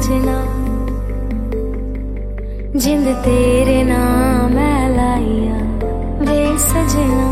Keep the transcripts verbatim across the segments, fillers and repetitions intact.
सजना जिंद तेरे नाम मैं लाइया वे सजना।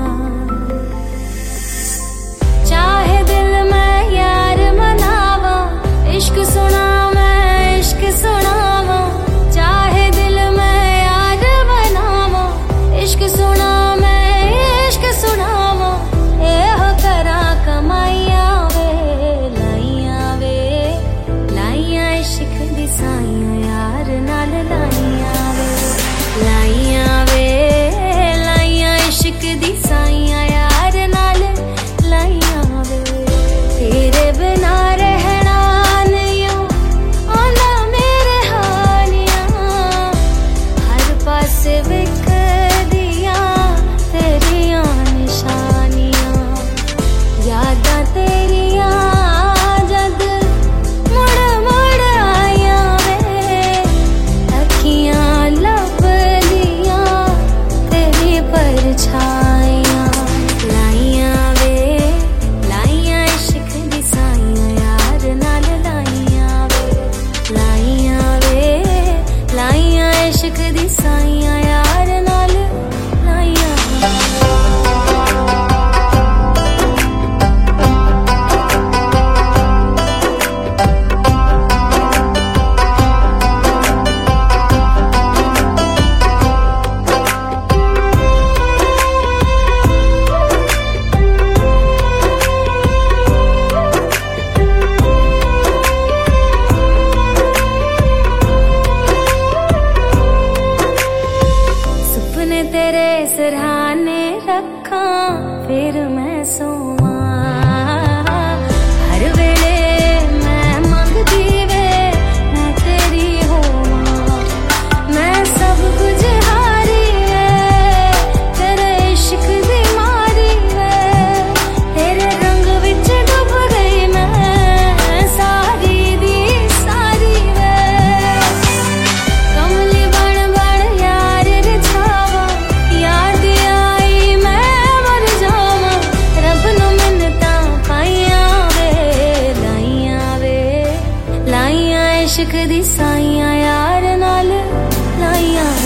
चाहे दिल में यार मनावा इश्क सुना मैं इश्क सुनावा। चाहे दिल में यार बनावा इश्क सुना मैं इश्क सुनावा। ए हो करा कमाइया वे लाइया वे लाइया इश्क दी साइयां यार नाल लाइया वे लाइया वे लाइया इश्क दी साइयां यार नाल लाइया वे। तेरे बिना रहना नहीं आंदा मेरे हालियां हर पासे विक दिया तेरियां निशानियां। यादां तेरियां जद मुड़ मुड़ आया वे अखियां लब लिया तेरी परछाइयां। लाइया वे लाइया इश्क दी साइयां यार नाल लाइया वे लाइया वे लाइया इश्क दी साइयां यार नाल लाइया सुपने तेरे सिरहाने रखा फिर मैं सोवा। हर वेले मैं मंगदी वे मैं तेरी होवा। मैं सब कुछ हारी वे तेरे इश्क दी मारी वे। तेरे रंग विच डुब गई मैं सारी दी सारी वे। कमली बन बन यार रिझावा याद आई मैं मर जावा। रब नू मिन्नतां पाइयां वे लाइया वे लाइया इश्क दी साइयां यार नाल लाइया।